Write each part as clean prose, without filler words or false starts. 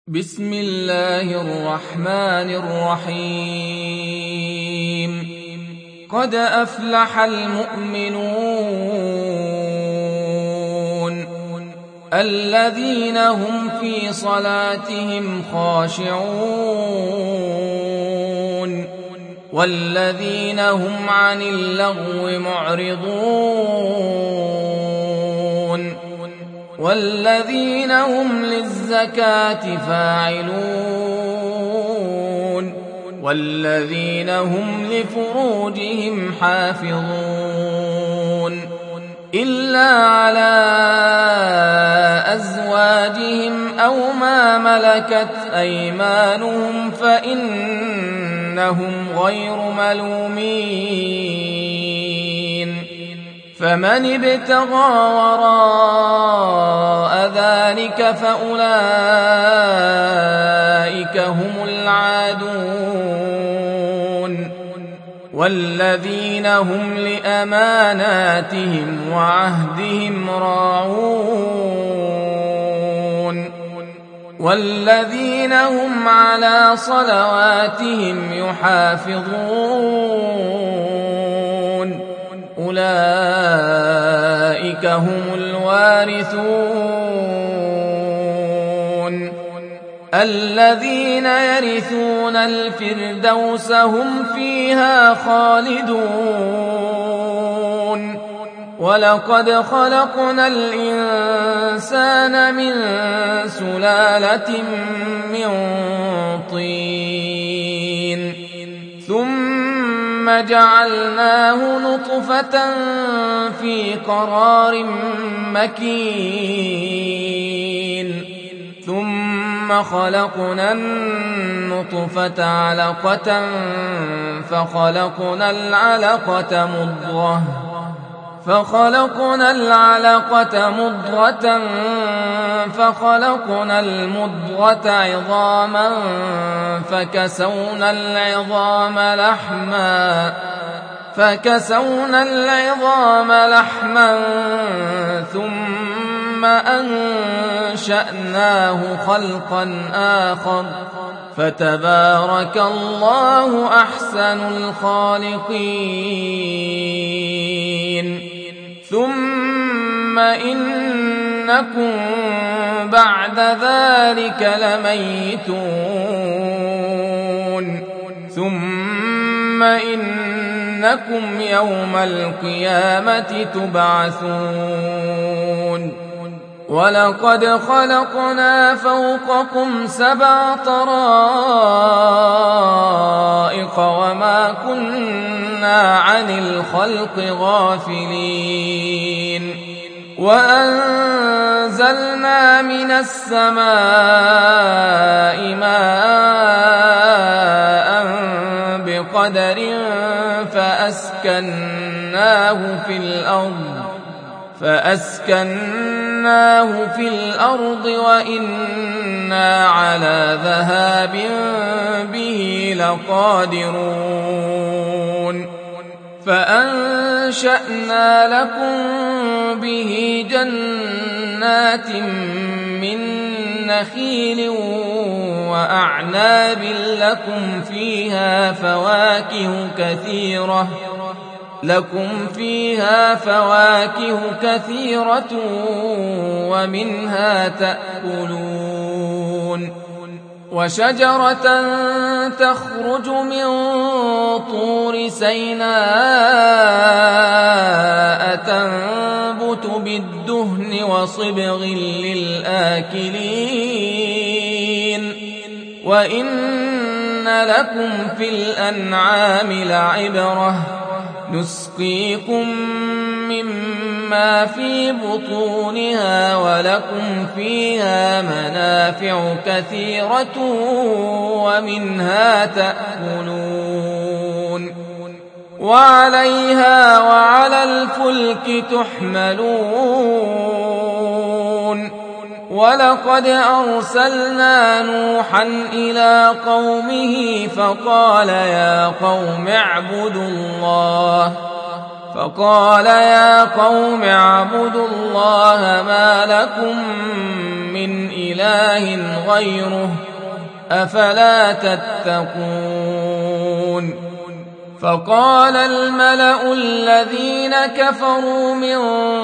بسم الله الرحمن الرحيم قد أفلح المؤمنون الذين هم في صلاتهم خاشعون والذين هم عن اللغو معرضون والذين هم للزكاة فاعلون والذين هم لفروجهم حافظون إلا على أزواجهم أو ما ملكت أيمانهم فإنهم غير ملومين فمن ابتغى وراء ذلك فأولئك هم العادون والذين هم لأماناتهم وعهدهم راعون والذين هم على صلواتهم يحافظون أولئك هم الوارثون الذين يرثون الفردوس هم فيها خالدون ولقد خلقنا الإنسان من سلالة من طين ثم جعلناه نطفة في قرار مكين ثم خلقنا النطفة علقة فخلقنا العلقة مضغة فخلقنا المضغة عظاما فكسونا العظام لحما ثم أنشأناه خلقا آخر فتبارك الله أحسن الخالقين ثم إنكم بعد ذلك لميتون ثم إنكم يوم القيامة تبعثون ولقد خلقنا فوقكم 7 طرائق وما كنا عن الخلق غافلين وأنزلنا من السماء ماء بقدر فأسكناه في الأرض وإنا على ذهاب به لقادرون فأنشأنا لكم به جنات من نخيل وأعناب لكم فيها فواكه كثيرة ومنها تأكلون وشجرة تخرج من طور سيناء تنبت بالدهن وصبغ للآكلين وإن لكم في الأنعام لعبرة نسقيكم مما في بطونها ولكم فيها منافع كثيرة ومنها تأكلون وعليها وعلى الفلك تحملون ولقد أرسلنا نوحا إلى قومه فقال يا قوم اعبدوا الله ما لكم من من إله غيره أفلا تتقون فقال الملأ الذين كفروا من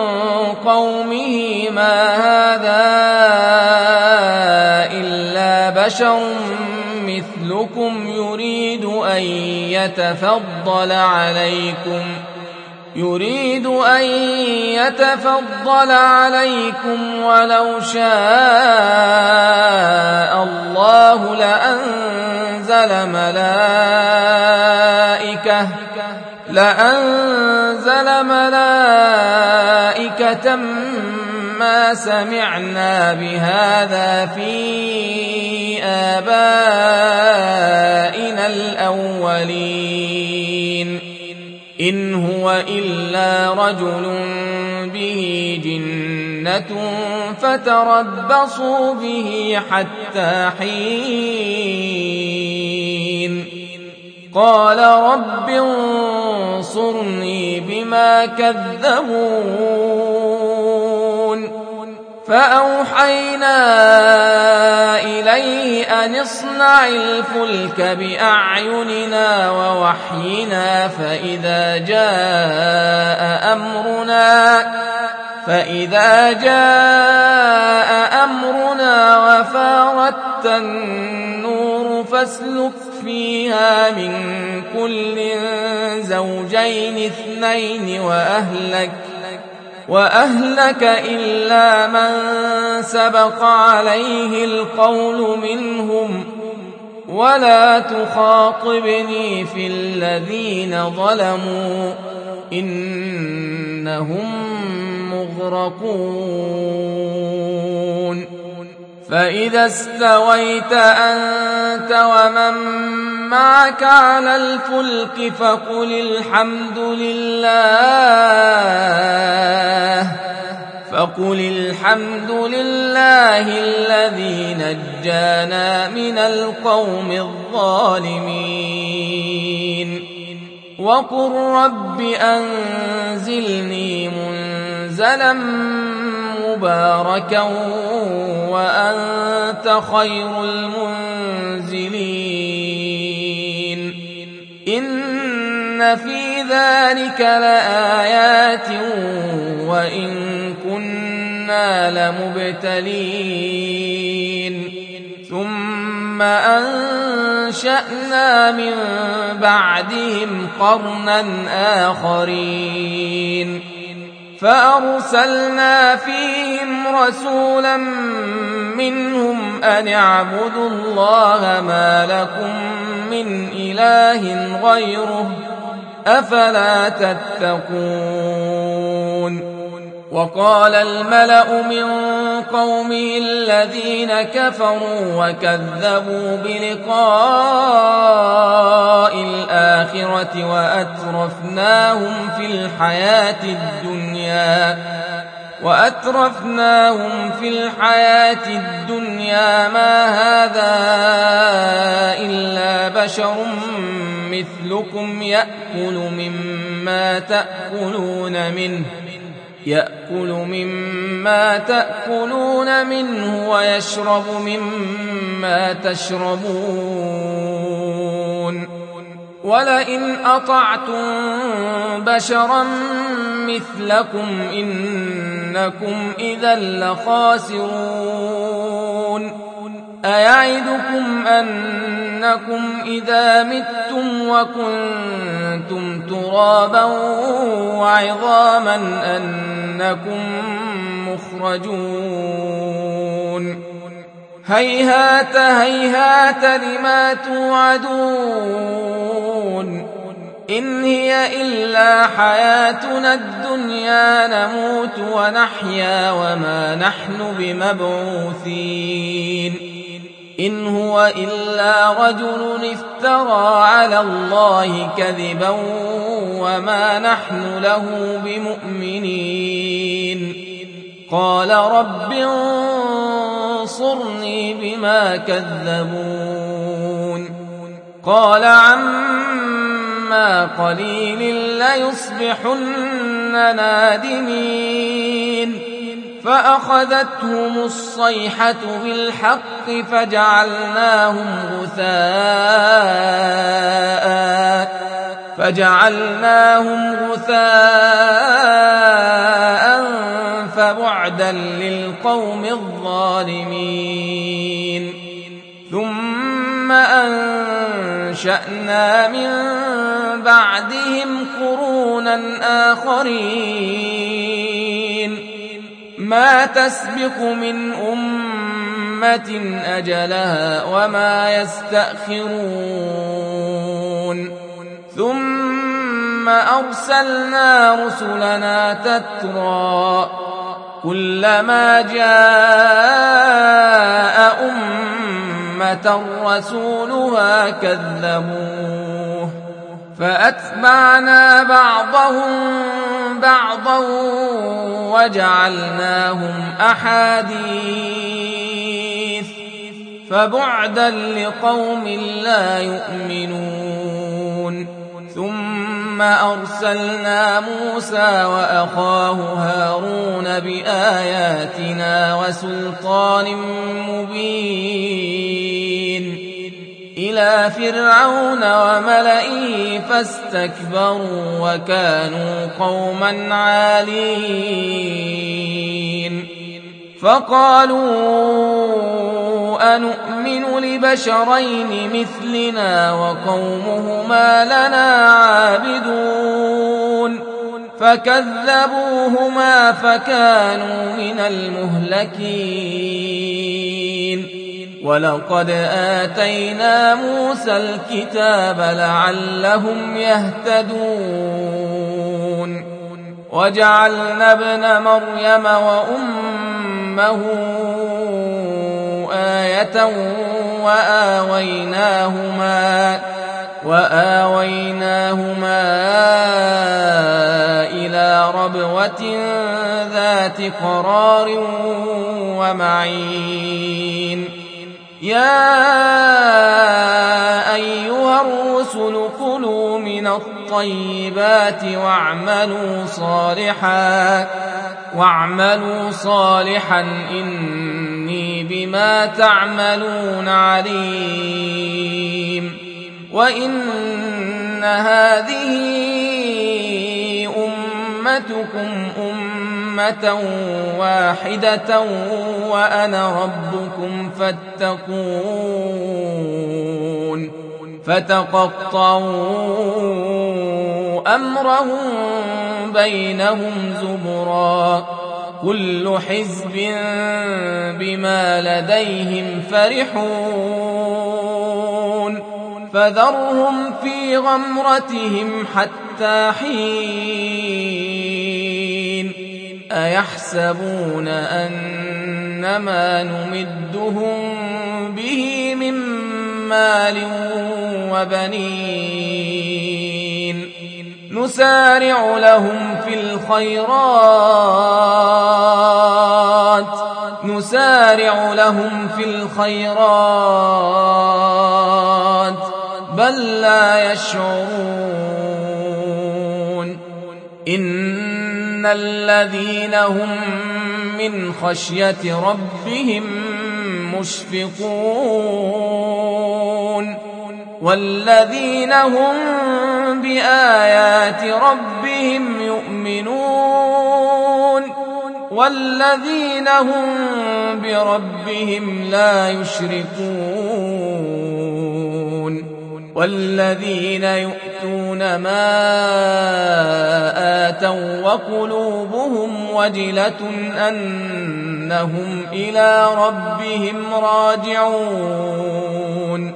قومه ما هذا إلا بشر مثلكم يريد أن يتفضل عليكم ولو شاء الله لأنزل ملائكة ما سمعنا بهذا في آبائنا الأولين إن هو إلا رجل به جنة فتربصوا به حتى حين قال رب انصرني بما كذبون فأوحينا إليه أن اصنع الفلك بأعيننا ووحينا فإذا جاء أمرنا وفارت النور فاسلك فيها من كل زوجين اثنين وأهلك إلا من سبق عليه القول منهم ولا تخاطبني في الذين ظلموا إنهم مغرقون فإذا استويت أنت ومن معك على الفلك فقل الحمد لله الذي نجانا من القوم الظالمين وقل رب أنزلني منزلا مباركا وأنت خير المنزلين إن في ذلك لآيات وإن كنا لمبتلين ثم أنشأنا من بعدهم قرنا آخرين فأرسلنا فيهم رسولا منهم أن اعبدوا الله ما لكم من إله غيره أفلا تتقون وقال الملأ من قومه الذين كفروا وكذبوا بلقاء الآخرة وأترفناهم في الحياة الدنيا ما هذا إلا بشر مثلكم يأكل مما تأكلون منه ويشرب مما تشربون ولئن أطعتم بشرا مثلكم إنكم إذا لخاسرون أيعدكم أنكم إذا متم وكنتم ترابا وعظاما أنكم مخرجون هيهات هيهات لما توعدون إن هي إلا حياتنا الدنيا نموت ونحيا وما نحن بمبعوثين إن هو إلا رجل افترى على الله كذبا وما نحن له بمؤمنين قال رب انصرني بما كذبون قال عما قليل ليصبحن نادمين فأخذتهم الصيحة بالحق فجعلناهم غثاء فبعدا للقوم الظالمين. ثم أنشأنا من بعدهم قرونا آخرين ما تسبق من أمة أجلها وما يستأخرون. ثم أرسلنا رسلنا تترى كلما جاء أمة رسولها كذبوه فأتبعنا بعضهم بعضا وجعلناهم أحاديث فبعدا لقوم لا يؤمنون. ثم أرسلنا موسى وأخاه هارون بآياتنا وسلطان مبين إلى فرعون وملئه فاستكبروا وكانوا قوما عالين. فقالوا أنؤمن لبشرين مثلنا وقومهما لنا عابدون فكذبوهما فكانوا من المهلكين. ولقد آتينا موسى الكتاب لعلهم يهتدون وجعلنا ابن مريم وأمه آية وآويناهما إلى ربوة ذات قرار ومعين. يا أيها الرسل كلوا من الطيبات واعملوا صالحا إني بما تعملون عليم. وإن هذه أمتكم أمة واحدة وأنا ربكم فاتقون. فتقطعوا أمرهم بينهم زبرا كل حزب بما لديهم فرحون. فذرهم في غمرتهم حتى حين. أيحسبون أنما نمدهم به من مال وبنين نسارع لهم في الخيرات بل لا يشعرون. إن الذين هم من خشية ربهم مشفقون والذين هم بآيات ربهم يؤمنون والذين هم بربهم لا يشركون والذين يؤتون ما آتوا وقلوبهم وجلة أنهم إلى ربهم راجعون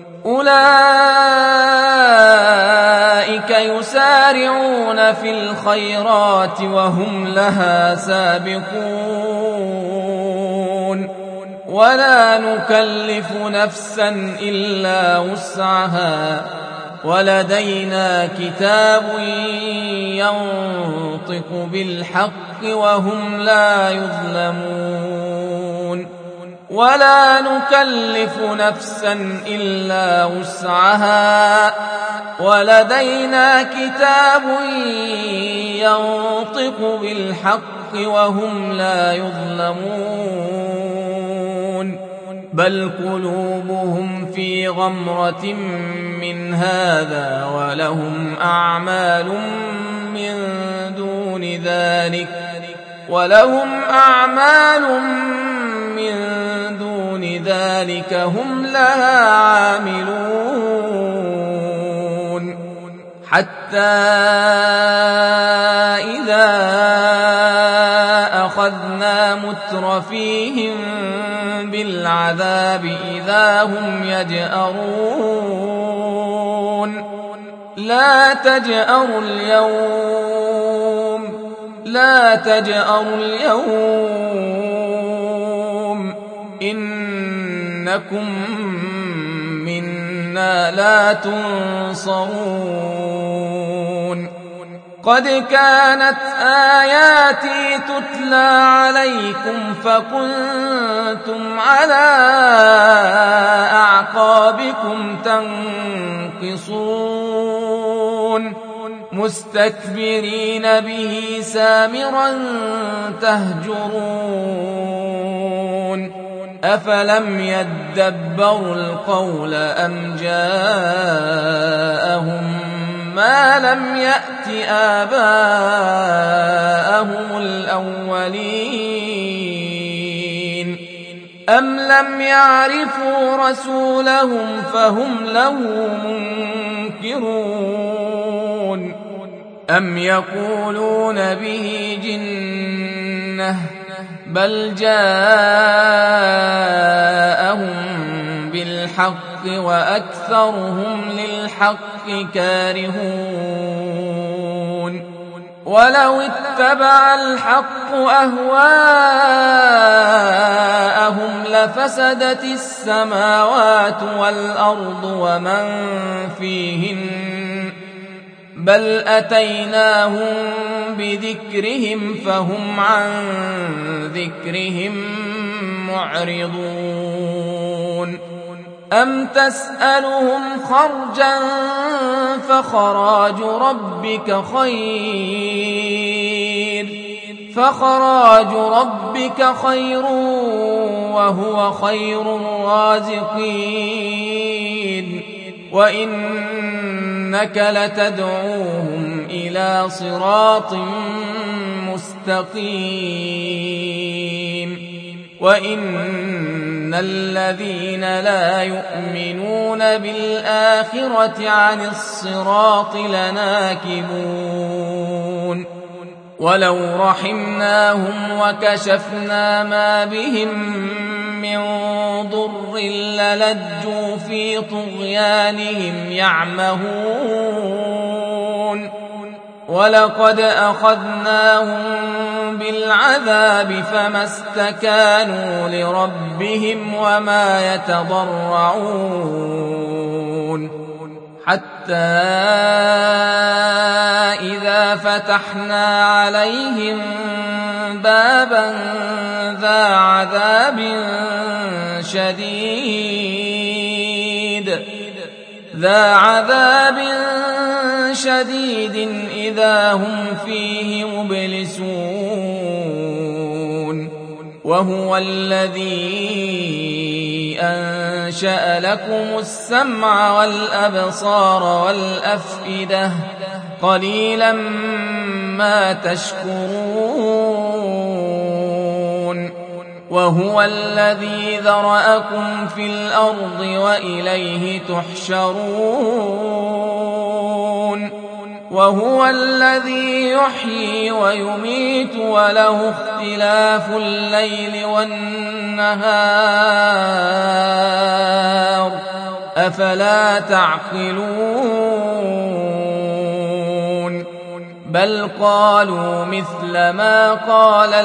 أولئك يسارعون في الخيرات وهم لها سابقون ولا نكلف نفسا إلا وسعها ولدينا كتاب ينطق بالحق وهم لا يظلمون ولا نكلف نفسا إلا وسعها ولدينا كتاب ينطق بالحق وهم لا يظلمون بل قلوبهم في غمرة من هذا ولهم أعمال من دون ذلك هم لها عاملون حتى إذا أخذنا مترفيهم بالعذاب إذا هم يجأرون لا تجأروا اليوم إنكم منا لا تنصرون قد كانت آياتي تتلى عليكم فكنتم على أعقابكم تنكصون مستكبرين به سامرا تهجرون أفلم يدبروا القول أم جاءهم ما لم يأت آباءهم الأولين أم لم يعرفوا رسولهم فهم له منكرون أم يقولون به جنة بل جاءهم بالحق وأكثرهم للحق كارهون ولو اتبع الحق أهواءهم لفسدت السماوات والأرض ومن فيهن بل أتيناهم بذكرهم فهم عن ذكرهم معرضون أم تسألهم خرجا فخراج ربك خير وهو خير الرازقين وإنك لتدعوهم إلى صراط مستقيم وإن الذين لا يؤمنون بالآخرة عن الصراط لناكبون ولو رحمناهم وكشفنا ما بهم من ضر للجوا في طغيانهم يعمهون ولقد أخذناهم بالعذاب فما استكانوا لربهم وما يتضرعون حتى إذا فتحنا عليهم بابا ذا عذاب شديد إذا هم فيه مبلسون وهو الذي أنشأ لكم السمع والأبصار والأفئدة قليلا ما تشكرون وهو الذي ذرأكم في الأرض وإليه تحشرون وهو الذي يحيي ويميت وله اختلاف الليل والنهار أفلا تعقلون بل قالوا مثل ما قال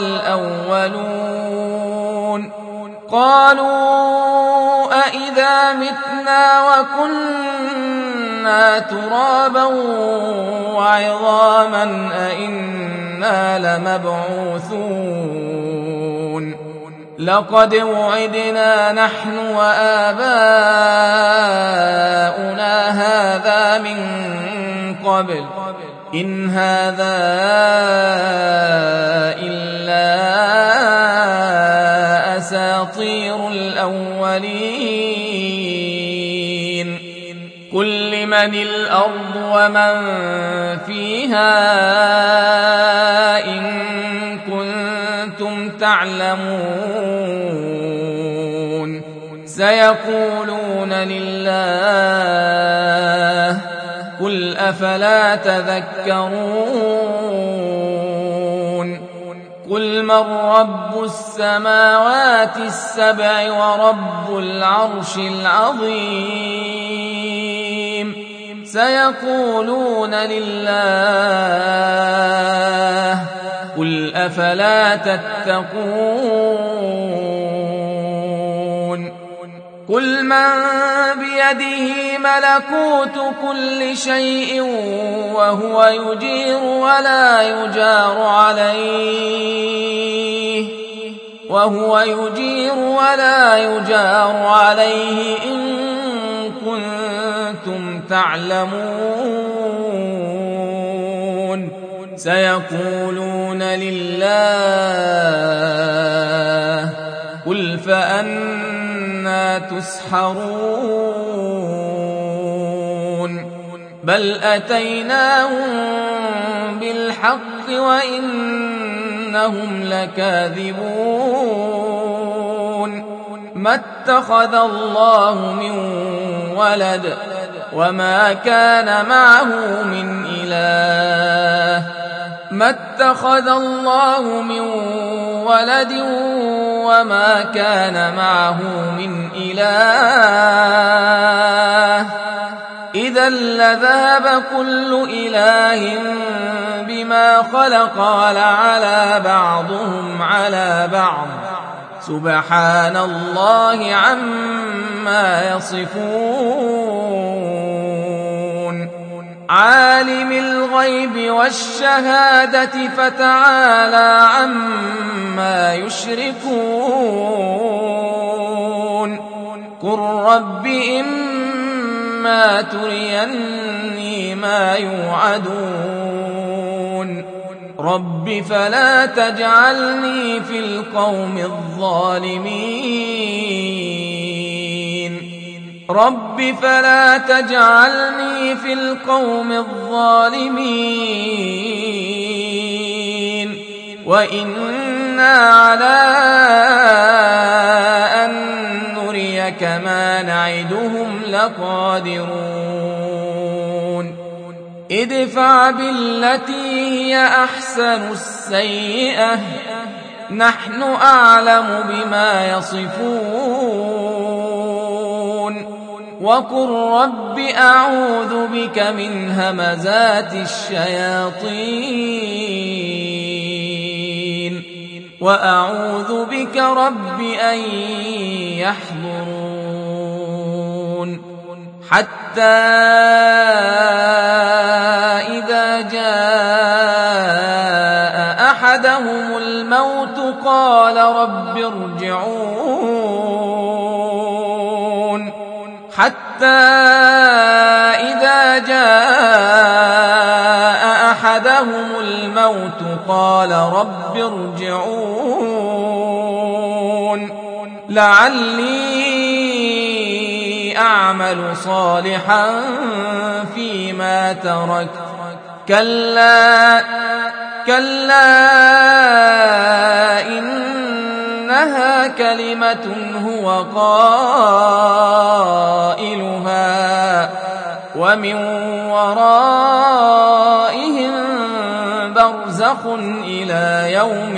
الأولون قالوا أئذا متنا وكنا ترابا وعظاما أئنا لمبعوثون لقد وعدنا نحن وآباؤنا هذا من قبل إن هذا إلا أساطير الأولين قل لمن الأرض ومن فيها إن كنتم تعلمون سيقولون لله قل أفلا تذكرون قل من رب السماوات السبع ورب العرش العظيم سيقولون لله قل أفلا تتقون قل من بيده ملكوت كل شيء وهو يجير ولا يجار عليه إن كنتم تعلمون سيقولون لله قل فأنى تسحرون بل أتيناهم بالحق وإنهم لكاذبون ما اتخذ الله من ولد وما كان معه من إله ما اتخذ الله من ولد وما كان معه من إله إذا لذهب كل إله بما خلق ولعلى بعضهم على بعض سبحان الله عما يصفون عالم الغيب والشهادة فتعالى عما يشركون قل رب إما تريني ما يوعدون رب فلا تجعلني في القوم الظالمين وإنا على أن نريك ما نعدهم لقادرون ادفع بالتي هي أحسن السيئة نحن أعلم بما يصفون وقل رب أعوذ بك من همزات الشياطين وأعوذ بك رب أن يحضرون حتى إذا جاء أحدهم الموت قال رب ارجعون لعلي أعمل صالحا فيما تركت كلا إنها كلمة هو قائلها ومن ورائهم برزخ إلى يوم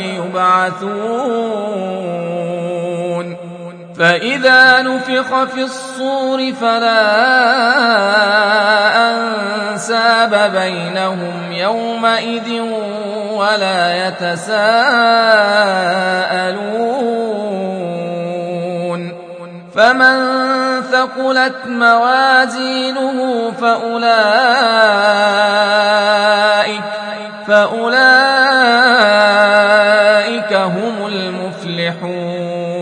يبعثون فإذا نفخ في الصور فلا أنساب بينهم يومئذ ولا يتساءلون فمن ثقلت موازينه فأولئك هم المفلحون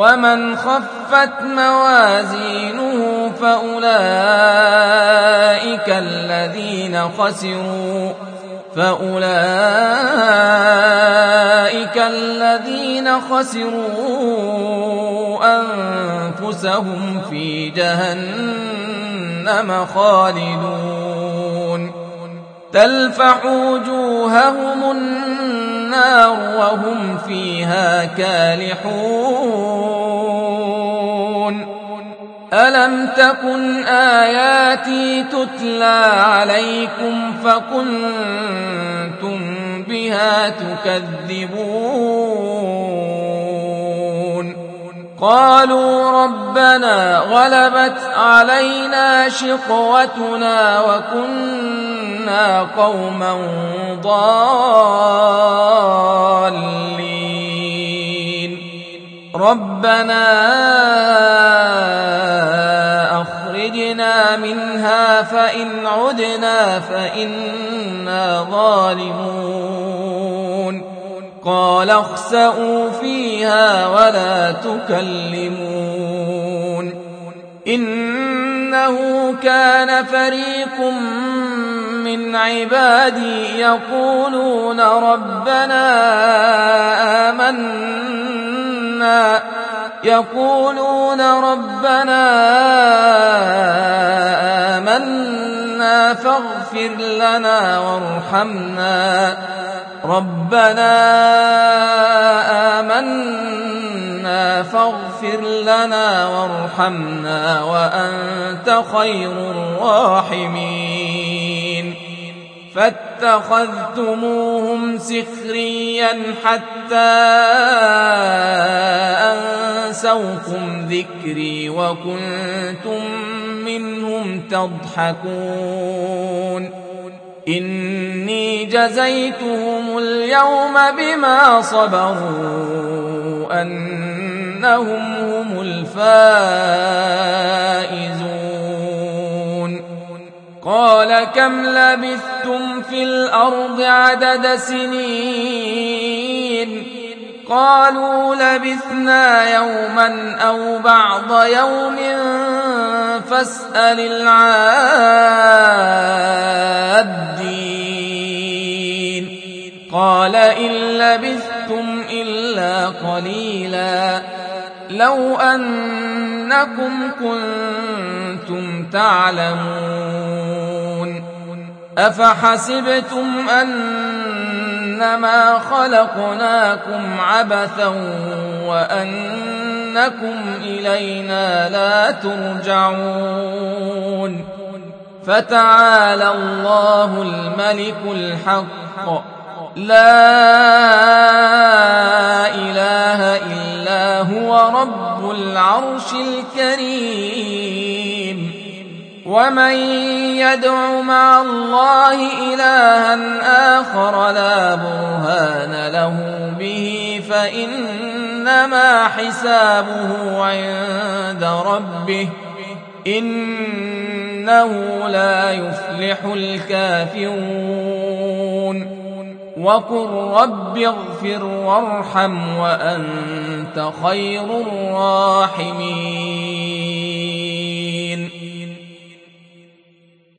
ومن خفت موازينه فأولئك الذين خسروا أنفسهم في جهنم خالدون تلفح وجوههم النار وهم فيها كالحون ألم تكن آياتي تتلى عليكم فكنتم بها تكذبون قالوا ربنا غلبت علينا شقوتنا وكنا قوما ضالين ربنا أخرجنا منها فإن عدنا فإنا ظالمون قال اخسئوا فيها ولا تكلمون إنه كان فريق من عبادي يقولون ربنا آمنا فاغفر لنا وارحمنا وأنت خير الراحمين فاتخذتموهم سخريا حتى أنسوكم ذكري وكنتم منهم تضحكون إني جزيتهم اليوم بما صبروا أنهم هم الفائزون قال كم لبثتم في الأرض عدد سنين قالوا لبثنا يوما أو بعض يوم فاسأل العادين قال إن لبثتم إلا قليلا لو أنكم كنتم تعلمون أفحسبتم أنما خلقناكم عبثا وأنكم إلينا لا ترجعون فتعالى الله الملك الحق لا إله إلا هو رب العرش الكريم ومن يدع مع الله إلها آخر لا برهان له به فإنما حسابه عند ربه إنه لا يفلح الكافرون وقل رب اغفر وارحم وأنت خير الراحمين